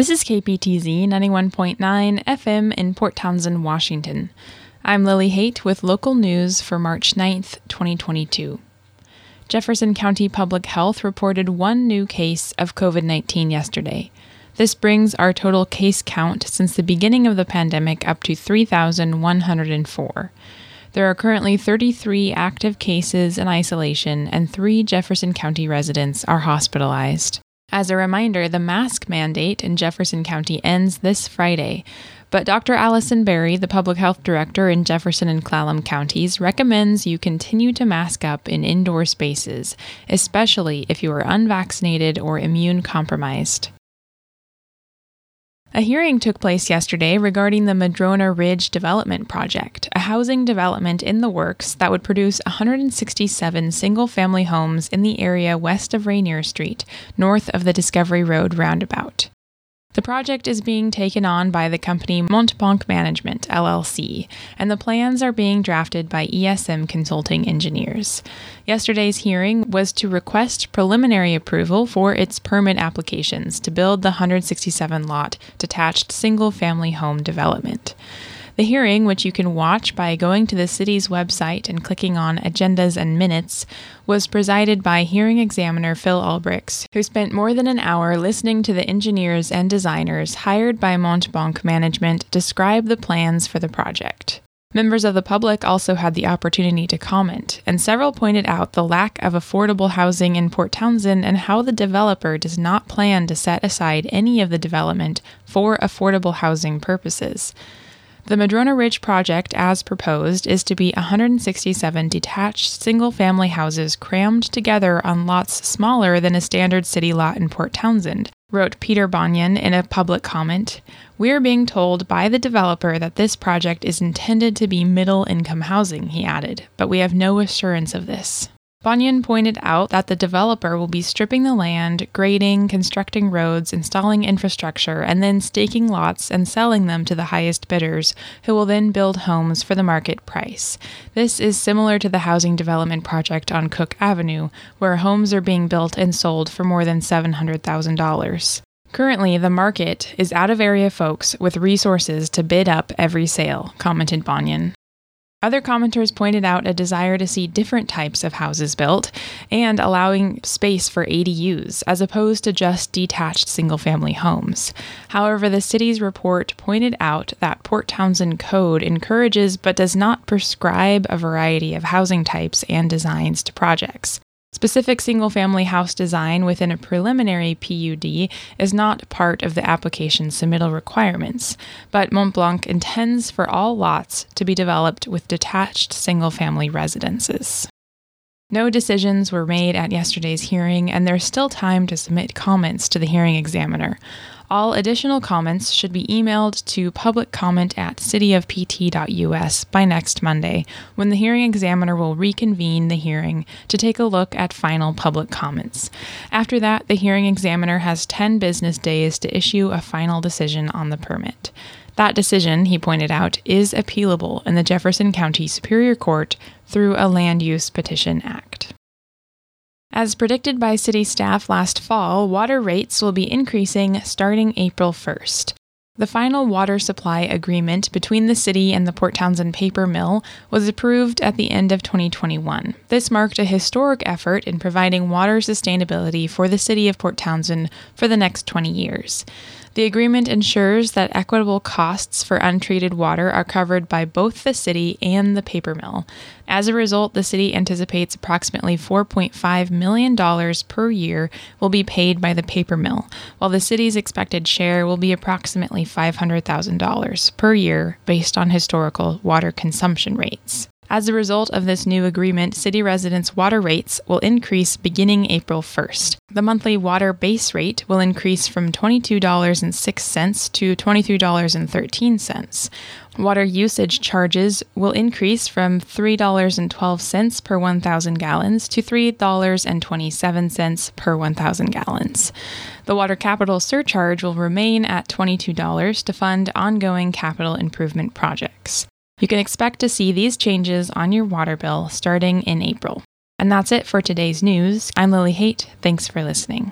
This is KPTZ 91.9 FM in Port Townsend, Washington. I'm Lily Haight with local news for March 9th, 2022. Jefferson County Public Health reported one new case of COVID-19 yesterday. This brings our total case count since the beginning of the pandemic up to 3,104. There are currently 33 active cases in isolation, and 3 Jefferson County residents are hospitalized. As a reminder, the mask mandate in Jefferson County ends this Friday, but Dr. Allison Berry, the public health director in Jefferson and Clallam counties, recommends you continue to mask up in indoor spaces, especially if you are unvaccinated or immune compromised. A hearing took place yesterday regarding the Madrona Ridge Development Project, a housing development in the works that would produce 167 single-family homes in the area west of Rainier Street, north of the Discovery Road roundabout. The project is being taken on by the company Montblanc Management, LLC, and the plans are being drafted by ESM Consulting Engineers. Yesterday's hearing was to request preliminary approval for its permit applications to build the 167-lot detached single-family home development. The hearing, which you can watch by going to the city's website and clicking on Agendas and Minutes, was presided by hearing examiner Phil Albricks, who spent more than an hour listening to the engineers and designers hired by Montblanc Management describe the plans for the project. Members of the public also had the opportunity to comment, and several pointed out the lack of affordable housing in Port Townsend and how the developer does not plan to set aside any of the development for affordable housing purposes. The Madrona Ridge project, as proposed, is to be 167 detached single-family houses crammed together on lots smaller than a standard city lot in Port Townsend, wrote Peter Bonyan in a public comment. "We're being told by the developer that this project is intended to be middle-income housing," he added, "but we have no assurance of this." Bonyan pointed out that the developer will be stripping the land, grading, constructing roads, installing infrastructure, and then staking lots and selling them to the highest bidders, who will then build homes for the market price. This is similar to the housing development project on Cook Avenue, where homes are being built and sold for more than $700,000. Currently, the market is out-of-area folks with resources to bid up every sale, commented Bonyan. Other commenters pointed out a desire to see different types of houses built and allowing space for ADUs as opposed to just detached single-family homes. However, the city's report pointed out that Port Townsend Code encourages but does not prescribe a variety of housing types and designs to projects. Specific single-family house design within a preliminary PUD is not part of the application submittal requirements, but Montblanc intends for all lots to be developed with detached single-family residences. No decisions were made at yesterday's hearing, and there's still time to submit comments to the hearing examiner. All additional comments should be emailed to publiccomment@cityofpt.us by next Monday, when the hearing examiner will reconvene the hearing to take a look at final public comments. After that, the hearing examiner has 10 business days to issue a final decision on the permit. That decision, he pointed out, is appealable in the Jefferson County Superior Court through a Land Use Petition Act. As predicted by city staff last fall, water rates will be increasing starting April 1st. The final water supply agreement between the city and the Port Townsend paper mill was approved at the end of 2021. This marked a historic effort in providing water sustainability for the city of Port Townsend for the next 20 years. The agreement ensures that equitable costs for untreated water are covered by both the city and the paper mill. As a result, the city anticipates approximately $4.5 million per year will be paid by the paper mill, while the city's expected share will be approximately $500,000 per year based on historical water consumption rates. As a result of this new agreement, city residents' water rates will increase beginning April 1st. The monthly water base rate will increase from $22.06 to $23.13. Water usage charges will increase from $3.12 per 1,000 gallons to $3.27 per 1,000 gallons. The water capital surcharge will remain at $22 to fund ongoing capital improvement projects. You can expect to see these changes on your water bill starting in April. And that's it for today's news. I'm Lily Haight. Thanks for listening.